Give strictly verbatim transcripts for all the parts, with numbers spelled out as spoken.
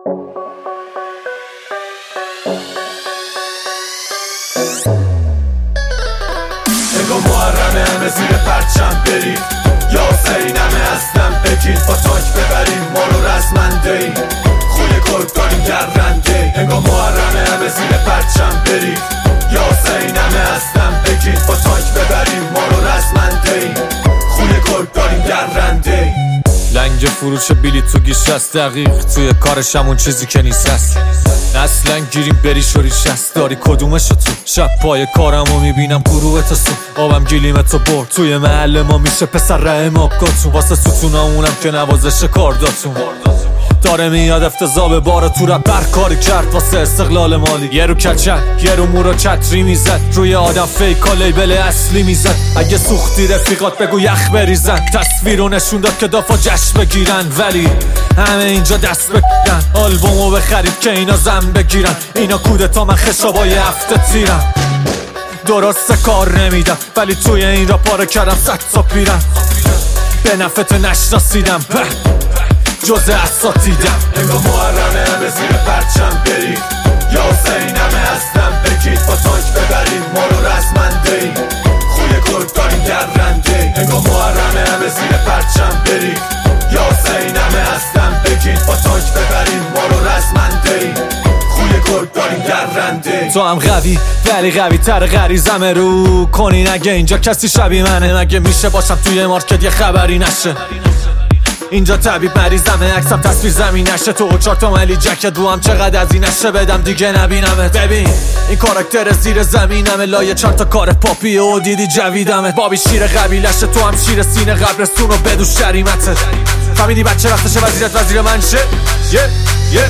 انگاه محرمه همه زیر پرچم بریم، یا حسینمه اصلا بگین با تانک ببریم ما رو رزمنده. خوی کرد داریم درنده. انگاه محرمه همه زیر پرچم بریم، یا حسینمه اصلا بگین با تانک ببریم ما رو رزمنده. خوی کرد داریم درنده. لنگ فروش بلیط تو گیش هست دقیق توی کارش همون چیزی که نیست هست. اصلا گیریم بری شوریش هست داری کدومشو تو شب پای کارمو میبینم گروه تا سو آبم گلیمتو برد توی محل ما میشه پسر ره مابگاتون واسه ستونامونم که نوازش کارداتون داره میاد افتضاح باره تو رب برکاری کرد واسه استقلال مالی. یه رو کچک یه رو مورا چتری میزد روی آدم فیکا لیبل اصلی میزد. اگه سوختی رفیقات بگو یخ بریزن. تصویر رو نشون داد که دافا جشن بگیرن ولی همه اینجا دست بگیرن. آلبومو بخرید که اینا زن بگیرن. اینا کودتا من خشابای هفته تیرم. درسته کار نمیدم ولی توی این را پاره کردم صد تا پیرم. به نفت نشناسیدم جز اساتیدم. انگاه محرمه همه زیر پرچم بریم، یا حسینمه اصلا بگید با تانک ببریم ما رو رزمنده. خوی کرد داریم درنده. انگاه محرمه همه زیر پرچم بریم، یا حسینمه اصلا بگید با تانک ببریم ما رو رزمنده. خوی کرد داریم درنده. تو هم قوی ولی قوی تر غریزمه رو کنین اگه اینجا کسی شبیه منه. مگه میشه باشم توی مارکت یه خبری نشه. اینجا طبیب مریضمه عکسم تصویر زمین نشه. تو چهار تا ملی جکت رو هم چقدر از این نشه بدم دیگه نبینمت. ببین این کاراکتر زیر زمینمه لایه چند تا کار پاپی و دیدی جویدمه. بابی شیر قبیلشه تو هم شیر سینه قبرستون و بدو شریمته. فهمیدی بچه رفتشه وزیرت وزیر من شه. یه یه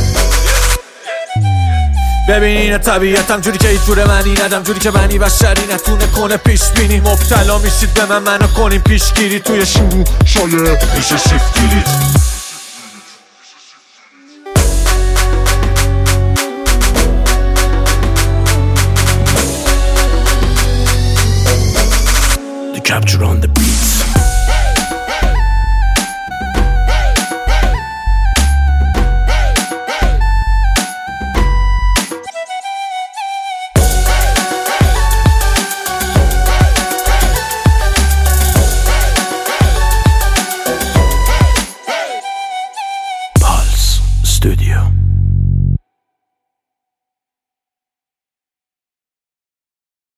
ببین اینه طبیعتم جوری که هیچ جور منی ندم. جوری که منی بشری نتونه کنه پیش بینی. مبتلا میشید به من منو کنیم پیشگیری. توی شروع شایه میشه شیفت گیری. The capture on the beats.